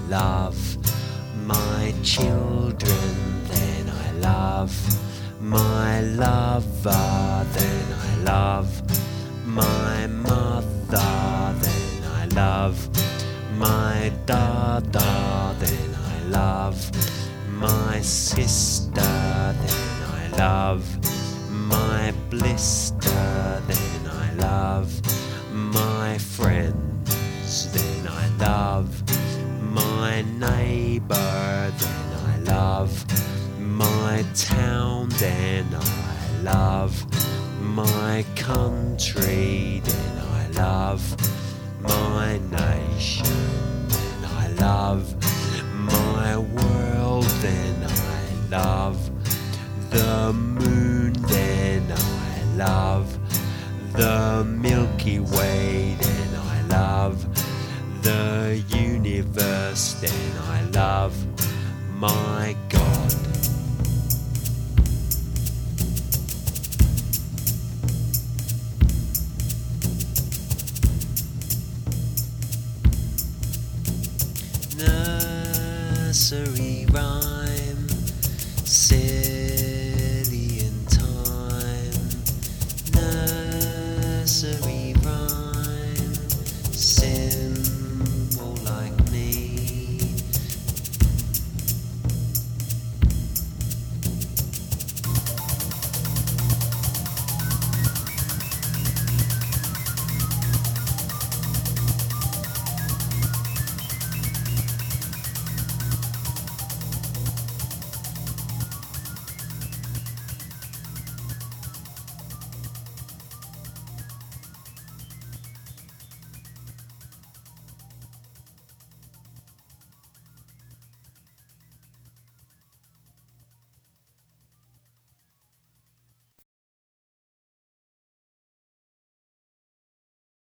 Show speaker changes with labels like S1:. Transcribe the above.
S1: love my children, then I love my lover, then I love my mother, then I love my dada, then I love my sister, then I love my blister, then I love my friends, then I love my neighbour, then I love my town, then I love my country, then I love my nation, then I love my world, then I love the moon, then I love the Milky Way, then I love the universe, then I love my